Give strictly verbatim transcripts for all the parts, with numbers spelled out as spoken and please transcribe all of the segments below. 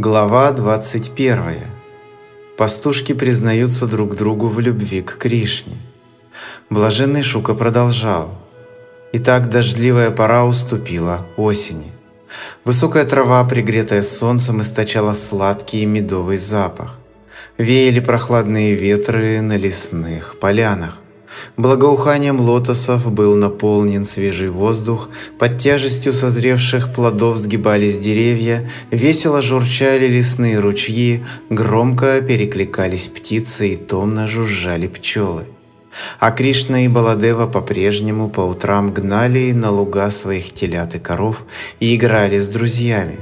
Глава двадцать первая. Пастушки признаются друг другу в любви к Кришне. Блаженный Шука продолжал. Итак, дождливая пора уступила осени. Высокая трава, пригретая солнцем, источала сладкий медовый запах. Веяли прохладные ветры на лесных полянах. Благоуханием лотосов был наполнен свежий воздух, под тяжестью созревших плодов сгибались деревья, весело журчали лесные ручьи, громко перекликались птицы и томно жужжали пчелы. А Кришна и Баладева по-прежнему по утрам гнали на луга своих телят и коров и играли с друзьями.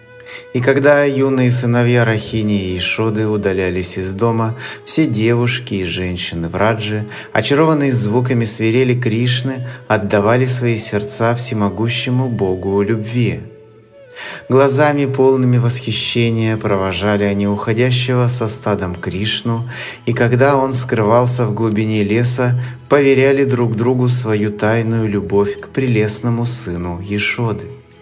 И когда юные сыновья Рахини и Ешоды удалялись из дома, все девушки и женщины в Раджи, очарованные звуками свирели Кришны, отдавали свои сердца всемогущему Богу любви. Глазами, полными восхищения, провожали они уходящего со стадом Кришну, и когда он скрывался в глубине леса, поверяли друг другу свою тайную любовь к прелестному сыну Ешоды.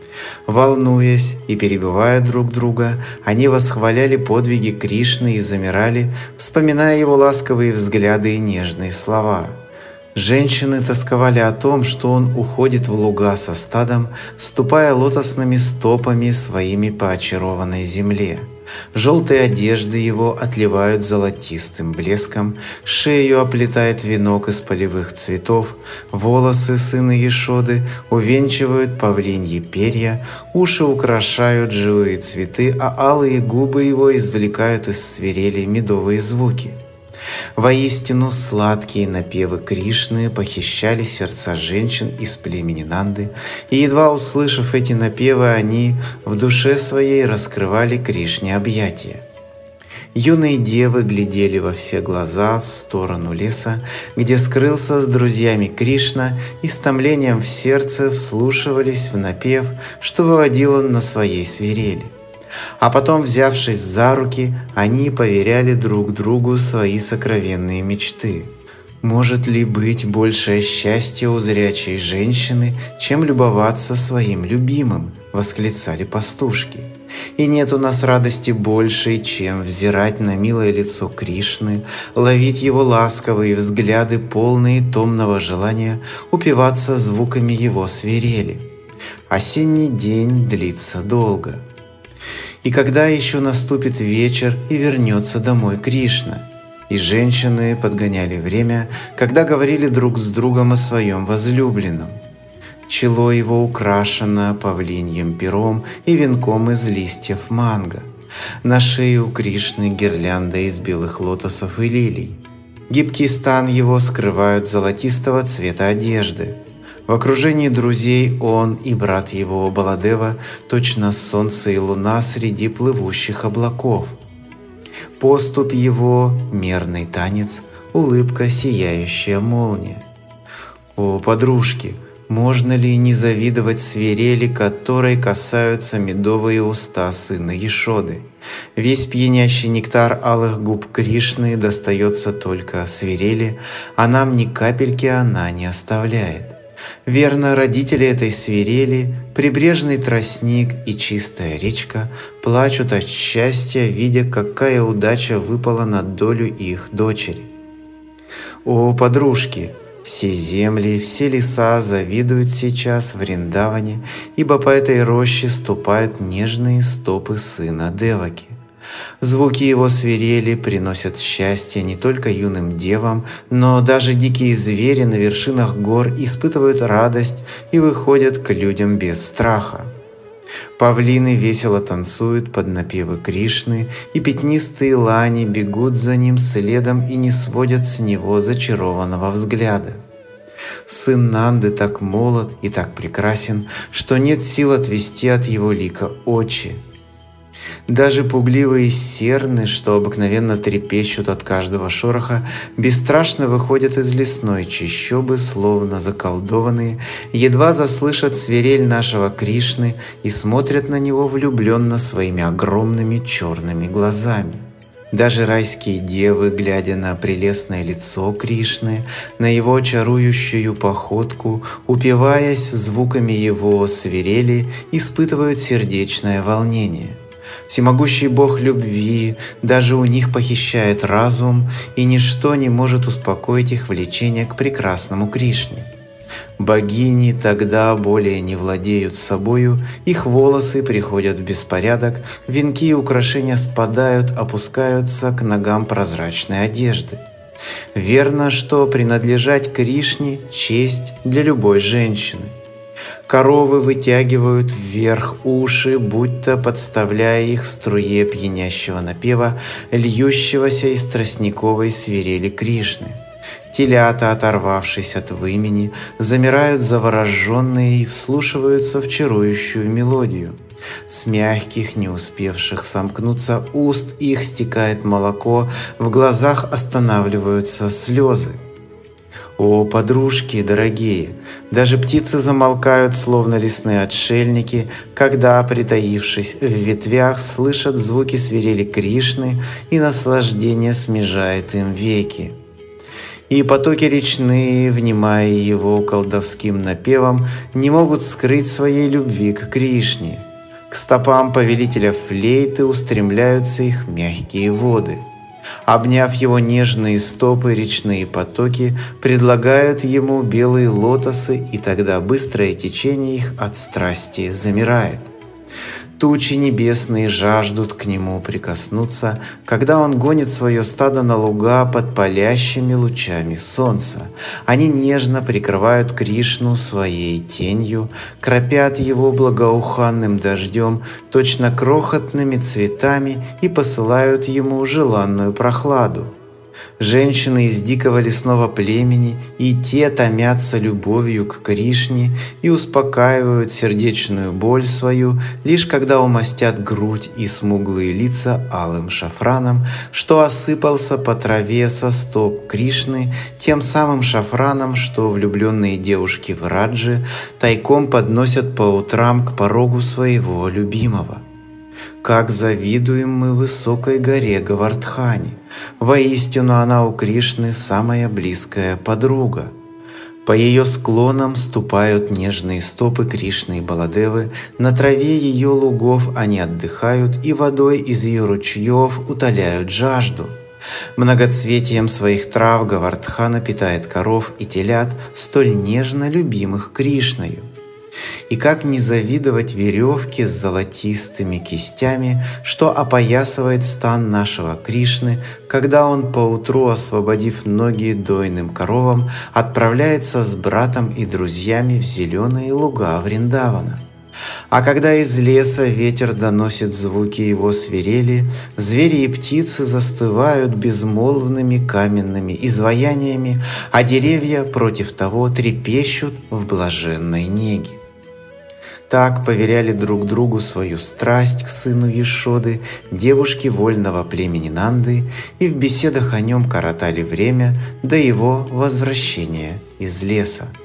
Волнуясь и перебивая друг друга, они восхваляли подвиги Кришны и замирали, вспоминая его ласковые взгляды и нежные слова. Женщины тосковали о том, что он уходит в луга со стадом, ступая лотосными стопами своими по очарованной земле. Желтые одежды его отливают золотистым блеском, шею оплетает венок из полевых цветов, волосы сына Ешоды увенчивают павлиньи перья, уши украшают живые цветы, а алые губы его извлекают из свирели медовые звуки. Воистину сладкие напевы Кришны похищали сердца женщин из племени Нанды, и едва услышав эти напевы, они в душе своей раскрывали Кришне объятия. Юные девы глядели во все глаза в сторону леса, где скрылся с друзьями Кришна, и с томлением в сердце вслушивались в напев, что выводил он на своей свирели. А потом, взявшись за руки, они поверяли друг другу свои сокровенные мечты. Может ли быть большее счастье у зрячей женщины, чем любоваться своим любимым? Восклицали пастушки. И нет у нас радости большей, чем взирать на милое лицо Кришны, ловить его ласковые взгляды, полные томного желания, упиваться звуками его свирели. Осенний день длится долго. И когда еще наступит вечер и вернется домой Кришна? И женщины подгоняли время, когда говорили друг с другом о своем возлюбленном. Чело его украшено павлиньим пером и венком из листьев манго. На шее у Кришны гирлянда из белых лотосов и лилий. Гибкий стан его скрывают золотистого цвета одежды. В окружении друзей он и брат его Баладева, точно солнце и луна среди плывущих облаков. Поступь его — мерный танец, улыбка — сияющая молния. О, подружки, можно ли не завидовать свирели, которой касаются медовые уста сына Ешоды? Весь пьянящий нектар алых губ Кришны достается только свирели, а нам ни капельки она не оставляет. Верно, родители этой свирели, прибрежный тростник и чистая речка, плачут от счастья, видя, какая удача выпала на долю их дочери. О, подружки! Все земли, все леса завидуют сейчас Вриндаване, ибо по этой роще ступают нежные стопы сына Деваки. Звуки его свирели приносят счастье не только юным девам, но даже дикие звери на вершинах гор испытывают радость и выходят к людям без страха. Павлины весело танцуют под напевы Кришны, и пятнистые лани бегут за ним следом и не сводят с него зачарованного взгляда. Сын Нанды так молод и так прекрасен, что нет сил отвести от его лика очи. Даже пугливые серны, что обыкновенно трепещут от каждого шороха, бесстрашно выходят из лесной чащобы, словно заколдованные, едва заслышат свирель нашего Кришны и смотрят на него влюбленно своими огромными черными глазами. Даже райские девы, глядя на прелестное лицо Кришны, на его чарующую походку, упиваясь звуками его свирели, испытывают сердечное волнение. Всемогущий Бог любви даже у них похищает разум, и ничто не может успокоить их влечение к прекрасному Кришне. Богини тогда более не владеют собою, их волосы приходят в беспорядок, венки и украшения спадают, опускаются к ногам прозрачной одежды. Верно, что принадлежать Кришне – честь для любой женщины. Коровы вытягивают вверх уши, будто подставляя их струе пьянящего напева, льющегося из тростниковой свирели Кришны. Телята, оторвавшись от вымени, замирают завороженные и вслушиваются в чарующую мелодию. С мягких, не успевших сомкнуться уст их стекает молоко, в глазах останавливаются слезы. О, подружки дорогие! Даже птицы замолкают, словно лесные отшельники, когда, притаившись в ветвях, слышат звуки свирели Кришны, и наслаждение смежает им веки. И потоки речные, внимая его колдовским напевом, не могут скрыть своей любви к Кришне. К стопам повелителя флейты устремляются их мягкие воды. Обняв его нежные стопы, речные потоки предлагают ему белые лотосы, и тогда быстрое течение их от страсти замирает. Тучи небесные жаждут к нему прикоснуться, когда он гонит свое стадо на луга под палящими лучами солнца. Они нежно прикрывают Кришну своей тенью, кропят его благоуханным дождем, точно крохотными цветами, и посылают ему желанную прохладу. Женщины из дикого лесного племени и те томятся любовью к Кришне и успокаивают сердечную боль свою, лишь когда умастят грудь и смуглые лица алым шафраном, что осыпался по траве со стоп Кришны, тем самым шафраном, что влюбленные девушки в Раджи тайком подносят по утрам к порогу своего любимого. Как завидуем мы высокой горе Говардхани! Воистину она у Кришны самая близкая подруга. По ее склонам ступают нежные стопы Кришны и Баладевы, на траве ее лугов они отдыхают и водой из ее ручьев утоляют жажду. Многоцветием своих трав Говардхана питает коров и телят, столь нежно любимых Кришною. И как не завидовать веревке с золотистыми кистями, что опоясывает стан нашего Кришны, когда он поутру, освободив ноги дойным коровам, отправляется с братом и друзьями в зеленые луга Вриндавана. А когда из леса ветер доносит звуки его свирели, звери и птицы застывают безмолвными каменными изваяниями, а деревья против того трепещут в блаженной неге. Так поверяли друг другу свою страсть к сыну Ешоды девушки вольного племени Нанды и в беседах о нем коротали время до его возвращения из леса.